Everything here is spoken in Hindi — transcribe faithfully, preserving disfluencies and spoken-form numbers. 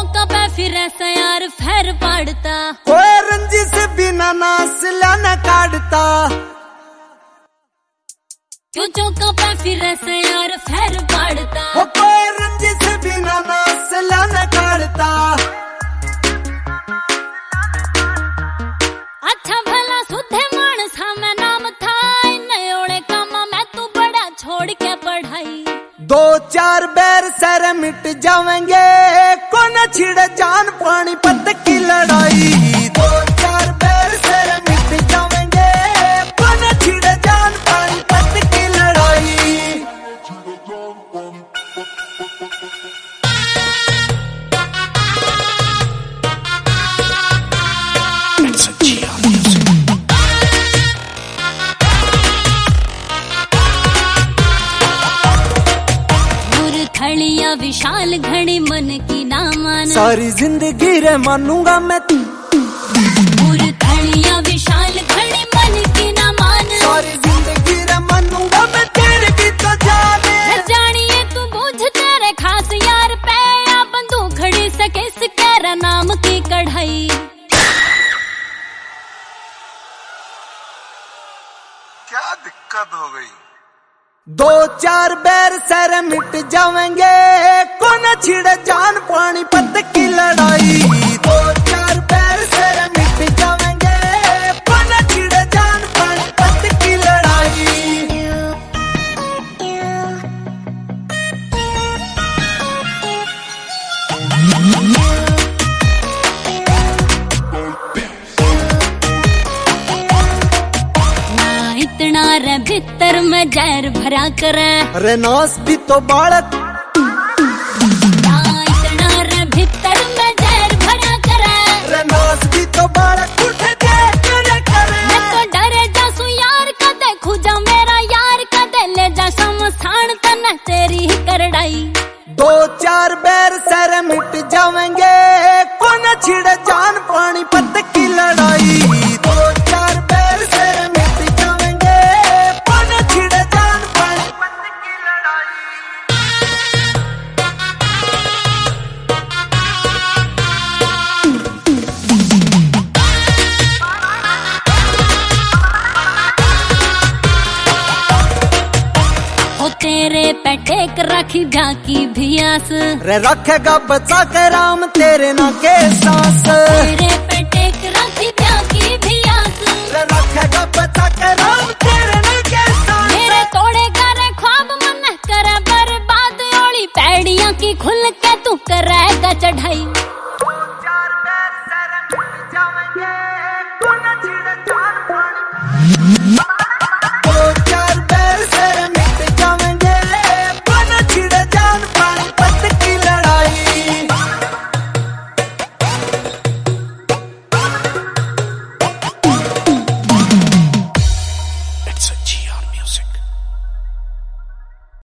चौका पे फिर ऐसा यार फैर पाड़ता, कोई रंजिश बिना नासला न काटता। क्यों चौका पे फिर ऐसा यार फैर पाड़ता, कोई रंजिश बिना नासला न काटता। अच्छा भला सुधे मानस में नाम था, नयोड़े कामा मैं तू बड़ा छोड़ के पढ़ाई। दो चार बैर सर मिट जावेंगे, कौन छिड़ जान पानी पत की लड़ाई। दो चार बैर सर मिट जावेंगे, कौन छिड़ जान पानी पत की लड़ाई। थड़िया विशाल घड़ी मन की ना मान, सारी जिंदगी रे मानूंगा मैं तू। थड़िया विशाल घड़ी मन की ना मान, सारी जिंदगी रे मानूंगा मैं तेरे भी तो जाने। जानिए तू बुझ तेरे खास यार पे, या बंदूक खड़ी सके सिकेरा नाम की कढ़ाई। क्या दिक्कत हो गई? दो चार बैर सर मिट जावेंगे, कौन छिड़ जान पानी पत की लड़ाई। दो चार बैर सर मिट जावेंगे, कौन छिड़ जान पानी पत की लड़ाई। इतना रे भीतर में जहर भरा करे, रे नास भी तो बालक। इतना रे भीतर में जहर भरा करे, रे नास भी तो बालक। उठ देख करे करे, मैं तो डरे जासू यार, कदे खुजा मेरा यार, कदे ले जा शमशान तन तेरी ही करड़ाई। दो चार बैर सर मिट जावेंगे, कौन छिड़ जान पानी पत की लड़ाई। दो चार बैर सर मिट जावेंगे, कौन छिड़ जान पानी पत की लड़ाई। ओ तेरे पे टेक रखी झाकी भी आस, रे रखेगा बचा के राम तेरे ना के सांस। तेरे पे टेक रखी झाकी भी आस, रे रखेगा बचा के